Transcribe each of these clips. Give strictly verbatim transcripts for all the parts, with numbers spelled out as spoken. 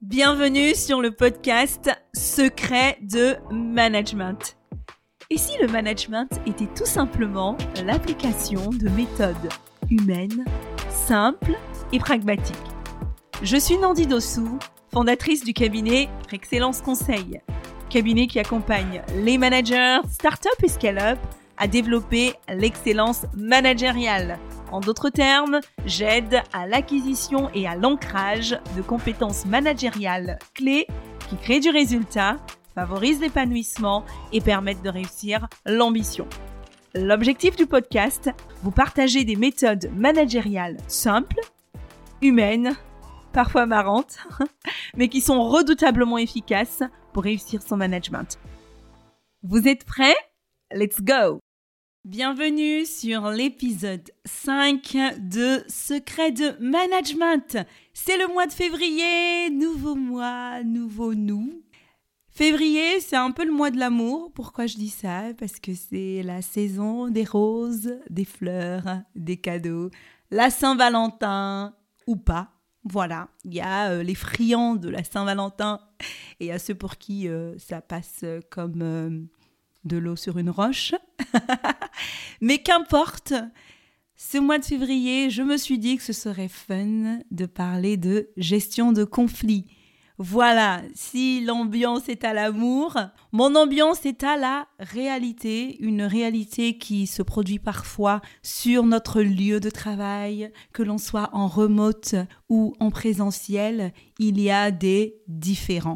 Bienvenue sur le podcast Secret de Management. Et si le management était tout simplement l'application de méthodes humaines, simples et pragmatiques? Je suis Nandi Dossou, fondatrice du cabinet Excellence Conseil, cabinet qui accompagne les managers, start-up et scale-up à développer l'excellence managériale. En d'autres termes, j'aide à l'acquisition et à l'ancrage de compétences managériales clés qui créent du résultat, favorisent l'épanouissement et permettent de réussir l'ambition. L'objectif du podcast, vous partager des méthodes managériales simples, humaines, parfois marrantes, mais qui sont redoutablement efficaces pour réussir son management. Vous êtes prêts? Let's go! Bienvenue sur l'épisode cinq de Secret de Management. C'est le mois de février, nouveau mois, nouveau nous. Février, c'est un peu le mois de l'amour. Pourquoi je dis ça? Parce que c'est la saison des roses, des fleurs, des cadeaux, la Saint-Valentin ou pas. Voilà, il y a euh, les friands de la Saint-Valentin et il y a ceux pour qui euh, ça passe comme euh, de l'eau sur une roche. Mais qu'importe, ce mois de février, je me suis dit que ce serait fun de parler de gestion de conflits. Voilà, si l'ambiance est à l'amour, mon ambiance est à la réalité, une réalité qui se produit parfois sur notre lieu de travail, que l'on soit en remote ou en présentiel, il y a des différends.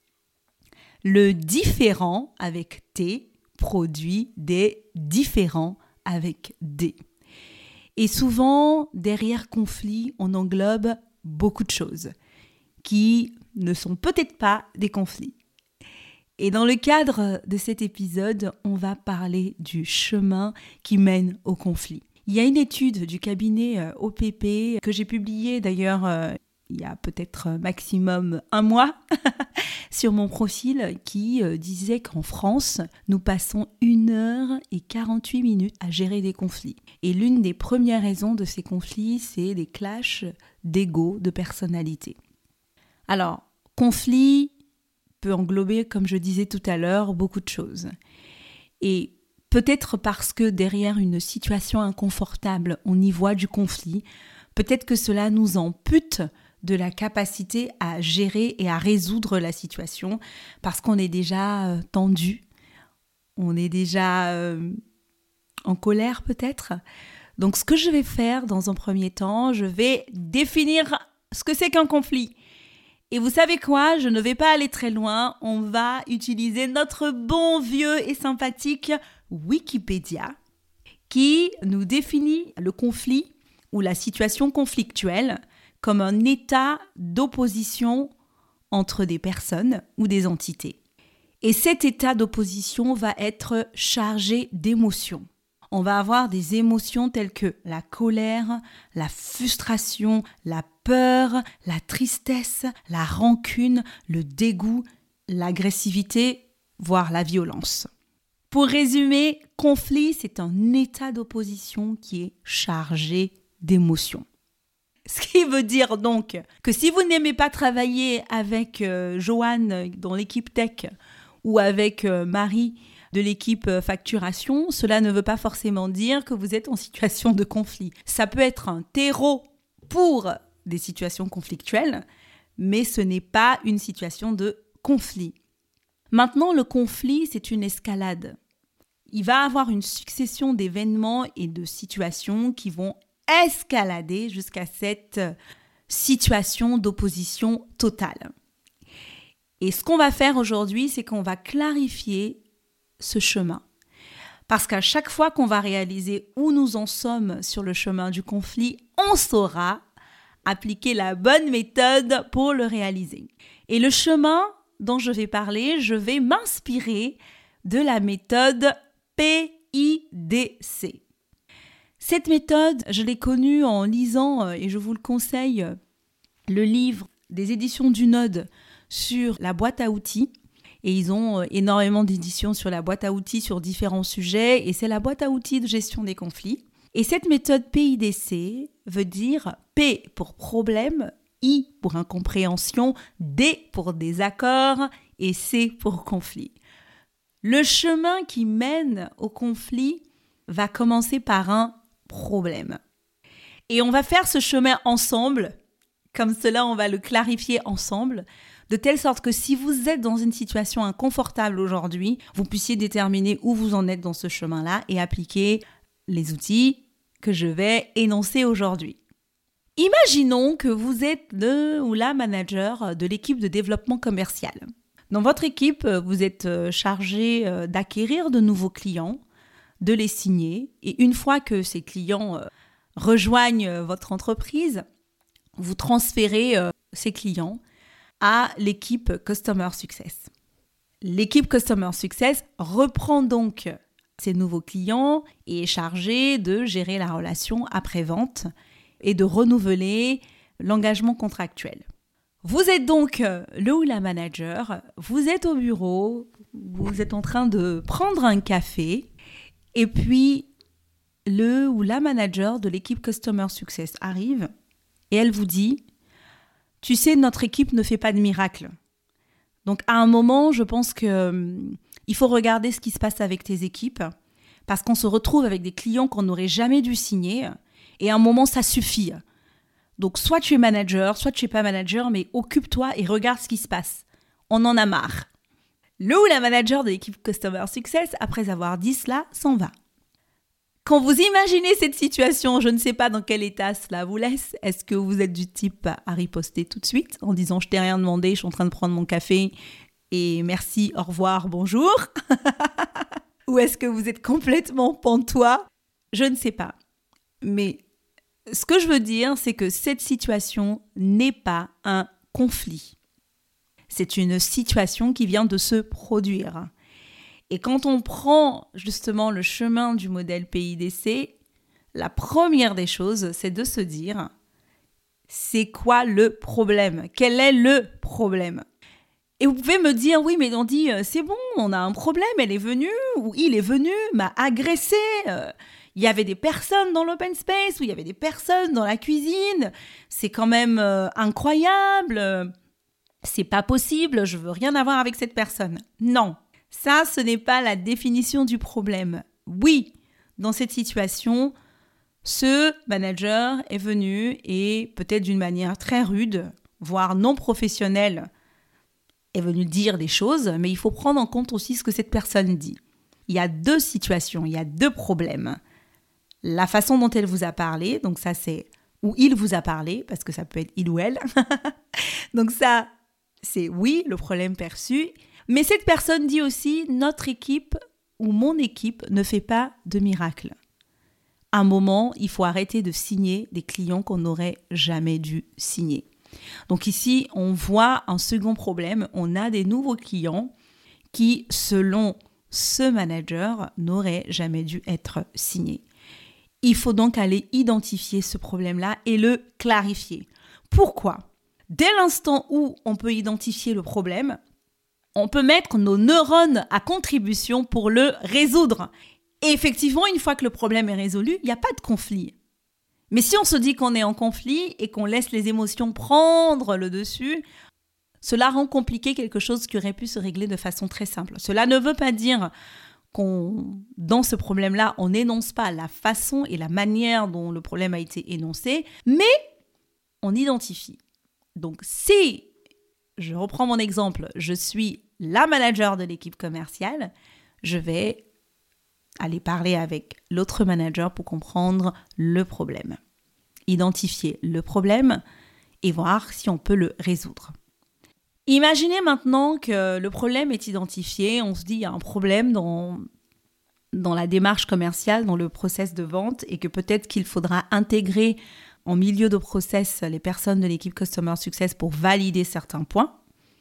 Le différent avec T produit des différents avec D. Et souvent, derrière conflit, on englobe beaucoup de choses qui ne sont peut-être pas des conflits. Et dans le cadre de cet épisode, on va parler du chemin qui mène au conflit. Il y a une étude du cabinet O P P que j'ai publiée d'ailleurs euh, il y a peut-être maximum un mois sur mon profil qui euh, disait qu'en France, nous passons une heure et quarante-huit minutes à gérer des conflits. Et l'une des premières raisons de ces conflits, c'est des clashs d'ego, de personnalité. Alors, conflit peut englober, comme je disais tout à l'heure, beaucoup de choses. Et peut-être parce que derrière une situation inconfortable, on y voit du conflit, peut-être que cela nous ampute de la capacité à gérer et à résoudre la situation parce qu'on est déjà euh, tendu, on est déjà euh, en colère peut-être. Donc ce que je vais faire dans un premier temps, je vais définir ce que c'est qu'un conflit. Et vous savez quoi? Je ne vais pas aller très loin, on va utiliser notre bon vieux et sympathique Wikipédia qui nous définit le conflit ou la situation conflictuelle comme un état d'opposition entre des personnes ou des entités. Et cet état d'opposition va être chargé d'émotions. On va avoir des émotions telles que la colère, la frustration, la peur, la tristesse, la rancune, le dégoût, l'agressivité, voire la violence. Pour résumer, conflit, c'est un état d'opposition qui est chargé d'émotions. Ce qui veut dire donc que si vous n'aimez pas travailler avec euh, Joanne dans l'équipe tech ou avec euh, Marie de l'équipe euh, facturation, cela ne veut pas forcément dire que vous êtes en situation de conflit. Ça peut être un terreau pour des situations conflictuelles, mais ce n'est pas une situation de conflit. Maintenant, le conflit, c'est une escalade. Il va y avoir une succession d'événements et de situations qui vont escalader jusqu'à cette situation d'opposition totale. Et ce qu'on va faire aujourd'hui, c'est qu'on va clarifier ce chemin. Parce qu'à chaque fois qu'on va réaliser où nous en sommes sur le chemin du conflit, on saura appliquer la bonne méthode pour le réaliser. Et le chemin dont je vais parler, je vais m'inspirer de la méthode P I D C. Cette méthode, je l'ai connue en lisant, et je vous le conseille, le livre des éditions du Node sur la boîte à outils. Et ils ont énormément d'éditions sur la boîte à outils sur différents sujets. Et c'est la boîte à outils de gestion des conflits. Et cette méthode P I D C veut dire P pour problème, I pour incompréhension, D pour désaccord et C pour conflit. Le chemin qui mène au conflit va commencer par un problème. Et on va faire ce chemin ensemble, comme cela on va le clarifier ensemble, de telle sorte que si vous êtes dans une situation inconfortable aujourd'hui, vous puissiez déterminer où vous en êtes dans ce chemin-là et appliquer les outils que je vais énoncer aujourd'hui. Imaginons que vous êtes le ou la manager de l'équipe de développement commercial. Dans votre équipe, vous êtes chargé d'acquérir de nouveaux clients, de les signer, et une fois que ces clients rejoignent votre entreprise, vous transférez ces clients à l'équipe Customer Success. L'équipe Customer Success reprend donc ces nouveaux clients et est chargée de gérer la relation après-vente et de renouveler l'engagement contractuel. Vous êtes donc le ou la manager, vous êtes au bureau, vous êtes en train de prendre un café et puis le ou la manager de l'équipe Customer Success arrive et elle vous dit « Tu sais, notre équipe ne fait pas de miracle. Donc à un moment, je pense qu'il euh, faut regarder ce qui se passe avec tes équipes parce qu'on se retrouve avec des clients qu'on n'aurait jamais dû signer et à un moment, ça suffit. Donc soit tu es manager, soit tu n'es pas manager, mais occupe-toi et regarde ce qui se passe. On en a marre. » Le ou la manager de l'équipe Customer Success, après avoir dit cela, s'en va. Quand vous imaginez cette situation, je ne sais pas dans quel état cela vous laisse. Est-ce que vous êtes du type à riposter tout de suite en disant « je t'ai rien demandé, je suis en train de prendre mon café et merci, au revoir, bonjour » Ou est-ce que vous êtes complètement pantois ? Je ne sais pas. Mais ce que je veux dire, c'est que cette situation n'est pas un conflit. C'est une situation qui vient de se produire. Et quand on prend justement le chemin du modèle P I D C, la première des choses, c'est de se dire, c'est quoi le problème ? Quel est le problème ? Et vous pouvez me dire, oui, mais on dit, c'est bon, on a un problème, elle est venue, ou il est venu, m'a agressé. Euh, il y avait des personnes dans l'open space, ou il y avait des personnes dans la cuisine. C'est quand même euh, incroyable. C'est pas possible, je veux rien avoir avec cette personne. Non. Ça, ce n'est pas la définition du problème. Oui, dans cette situation, ce manager est venu et peut-être d'une manière très rude, voire non professionnelle, est venu dire des choses, mais il faut prendre en compte aussi ce que cette personne dit. Il y a deux situations, il y a deux problèmes. La façon dont elle vous a parlé, donc ça c'est où il vous a parlé, parce que ça peut être il ou elle. Donc ça, c'est oui, le problème perçu. Mais cette personne dit aussi, notre équipe ou mon équipe ne fait pas de miracle. À un moment, il faut arrêter de signer des clients qu'on n'aurait jamais dû signer. Donc ici, on voit un second problème. On a des nouveaux clients qui, selon ce manager, n'auraient jamais dû être signés. Il faut donc aller identifier ce problème-là et le clarifier. Pourquoi ? Dès l'instant où on peut identifier le problème, on peut mettre nos neurones à contribution pour le résoudre. Et effectivement, une fois que le problème est résolu, il n'y a pas de conflit. Mais si on se dit qu'on est en conflit et qu'on laisse les émotions prendre le dessus, cela rend compliqué quelque chose qui aurait pu se régler de façon très simple. Cela ne veut pas dire qu'on, dans ce problème-là, on n'énonce pas la façon et la manière dont le problème a été énoncé, mais on identifie. Donc si, je reprends mon exemple, je suis la manager de l'équipe commerciale, je vais aller parler avec l'autre manager pour comprendre le problème. Identifier le problème et voir si on peut le résoudre. Imaginez maintenant que le problème est identifié, on se dit il y a un problème dans, dans la démarche commerciale, dans le process de vente et que peut-être qu'il faudra intégrer en milieu de process les personnes de l'équipe Customer Success pour valider certains points.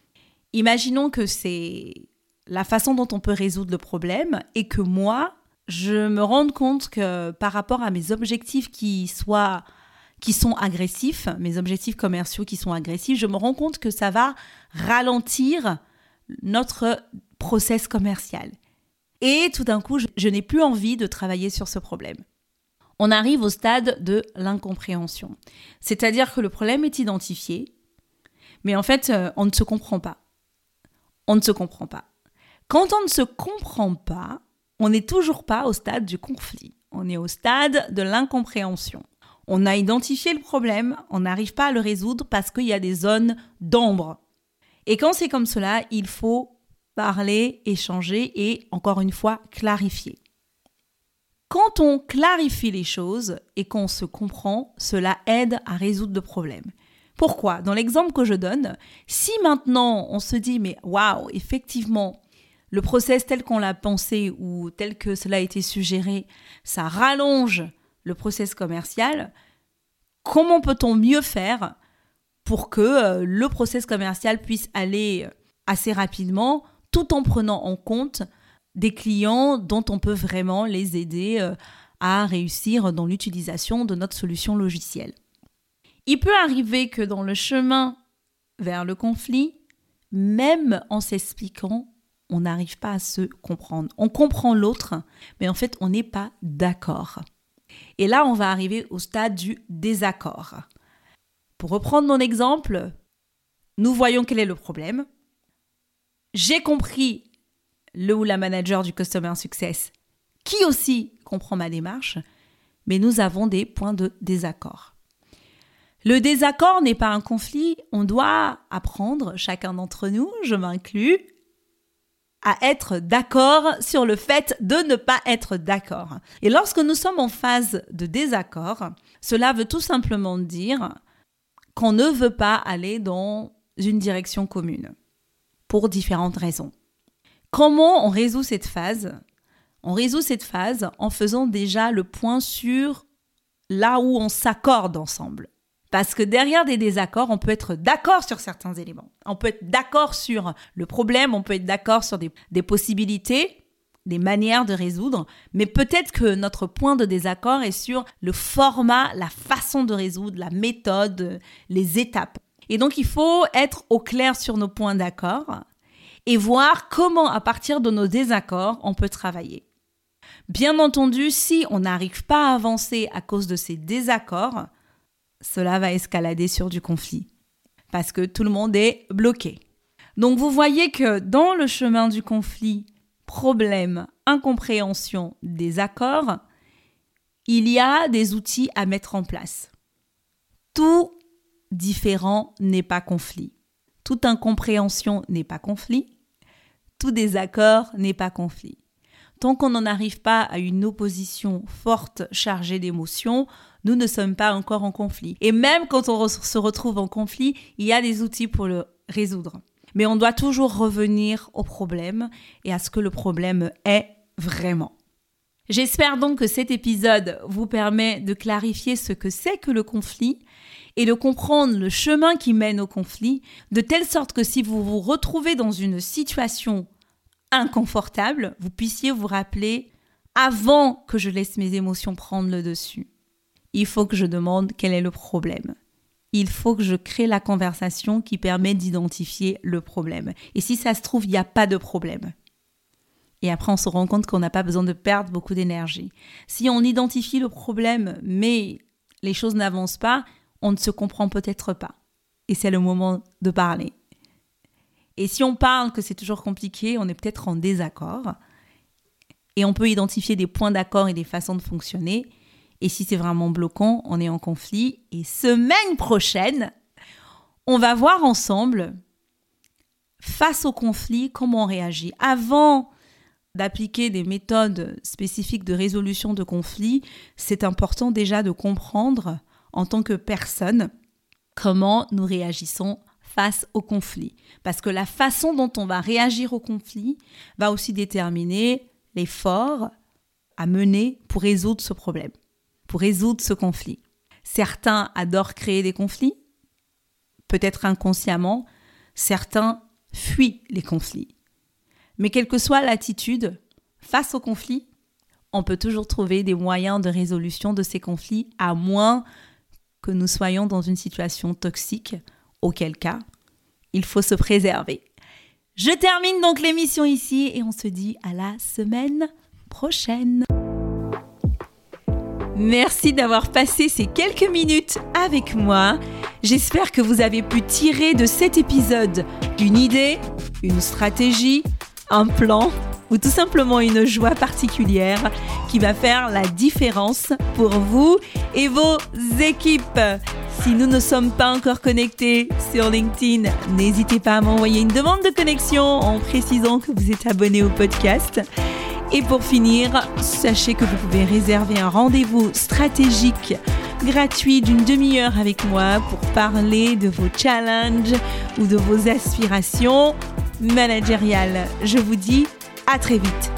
Imaginons que c'est la façon dont on peut résoudre le problème et que moi, je me rende compte que par rapport à mes objectifs qui, soient, qui sont agressifs, mes objectifs commerciaux qui sont agressifs, je me rends compte que ça va ralentir notre process commercial. Et tout d'un coup, je, je n'ai plus envie de travailler sur ce problème. on arrive au stade de l'incompréhension. C'est-à-dire que le problème est identifié, mais en fait, euh, on ne se comprend pas. On ne se comprend pas. Quand on ne se comprend pas, on n'est toujours pas au stade du conflit. On est au stade de l'incompréhension. On a identifié le problème, on n'arrive pas à le résoudre parce qu'il y a des zones d'ombre. Et quand c'est comme cela, il faut parler, échanger et, encore une fois, clarifier. Quand on clarifie les choses et qu'on se comprend, cela aide à résoudre le problème. Pourquoi ? Dans l'exemple que je donne, si maintenant on se dit « mais waouh, effectivement, le process tel qu'on l'a pensé ou tel que cela a été suggéré, ça rallonge le process commercial, comment peut-on mieux faire pour que euh, le process commercial puisse aller assez rapidement tout en prenant en compte des clients dont on peut vraiment les aider euh, à réussir dans l'utilisation de notre solution logicielle. Il peut arriver que dans le chemin vers le conflit, même en s'expliquant, on n'arrive pas à se comprendre. On comprend l'autre, mais en fait, on n'est pas d'accord. Et là, on va arriver au stade du désaccord. Pour reprendre mon exemple, nous voyons quel est le problème. J'ai compris le ou la manager du Customer Success, qui aussi comprend ma démarche, mais nous avons des points de désaccord. Le désaccord n'est pas un conflit, on doit apprendre, chacun d'entre nous, je m'inclus, à être d'accord sur le fait de ne pas être d'accord. Et lorsque nous sommes en phase de désaccord, cela veut tout simplement dire qu'on ne veut pas aller dans une direction commune, pour différentes raisons. Comment on résout cette phase ? On résout cette phase en faisant déjà le point sur là où on s'accorde ensemble. Parce que derrière des désaccords, on peut être d'accord sur certains éléments. On peut être d'accord sur le problème, on peut être d'accord sur des, des possibilités, des manières de résoudre, mais peut-être que notre point de désaccord est sur le format, la façon de résoudre, la méthode, les étapes. Et donc, il faut être au clair sur nos points d'accord et voir comment, à partir de nos désaccords, on peut travailler. Bien entendu, si on n'arrive pas à avancer à cause de ces désaccords, cela va escalader sur du conflit parce que tout le monde est bloqué. Donc, vous voyez que dans le chemin du conflit, problème, incompréhension, désaccord, il y a des outils à mettre en place. Tout différent n'est pas conflit. Toute incompréhension n'est pas conflit. Tout désaccord n'est pas conflit. Tant qu'on n'en arrive pas à une opposition forte, chargée d'émotions, nous ne sommes pas encore en conflit. Et même quand on re- se retrouve en conflit, il y a des outils pour le résoudre. Mais on doit toujours revenir au problème et à ce que le problème est vraiment. J'espère donc que cet épisode vous permet de clarifier ce que c'est que le conflit et de comprendre le chemin qui mène au conflit, de telle sorte que si vous vous retrouvez dans une situation inconfortable, vous puissiez vous rappeler, avant que je laisse mes émotions prendre le dessus, il faut que je demande quel est le problème. Il faut que je crée la conversation qui permet d'identifier le problème. Et si ça se trouve, il n'y a pas de problème. Et après, on se rend compte qu'on n'a pas besoin de perdre beaucoup d'énergie. Si on identifie le problème, mais les choses n'avancent pas, on ne se comprend peut-être pas. Et c'est le moment de parler. Et si on parle que c'est toujours compliqué, on est peut-être en désaccord. Et on peut identifier des points d'accord et des façons de fonctionner. Et si c'est vraiment bloquant, on est en conflit. Et semaine prochaine, on va voir ensemble, face au conflit, comment on réagit. Avant d'appliquer des méthodes spécifiques de résolution de conflits, c'est important déjà de comprendre, en tant que personne, comment nous réagissons face au conflit. Parce que la façon dont on va réagir au conflit va aussi déterminer l'effort à mener pour résoudre ce problème, pour résoudre ce conflit. Certains adorent créer des conflits, peut-être inconsciemment, certains fuient les conflits. Mais quelle que soit l'attitude face au conflit, on peut toujours trouver des moyens de résolution de ces conflits, à moins que nous soyons dans une situation toxique, auquel cas, il faut se préserver. Je termine donc l'émission ici et on se dit à la semaine prochaine. Merci d'avoir passé ces quelques minutes avec moi. J'espère que vous avez pu tirer de cet épisode une idée, une stratégie, un plan ou tout simplement une joie particulière qui va faire la différence pour vous et vos équipes. Si nous ne sommes pas encore connectés sur LinkedIn, n'hésitez pas à m'envoyer une demande de connexion en précisant que vous êtes abonné au podcast. Et pour finir, sachez que vous pouvez réserver un rendez-vous stratégique gratuit d'une demi-heure avec moi pour parler de vos challenges ou de vos aspirations managériales. Je vous dis à très vite.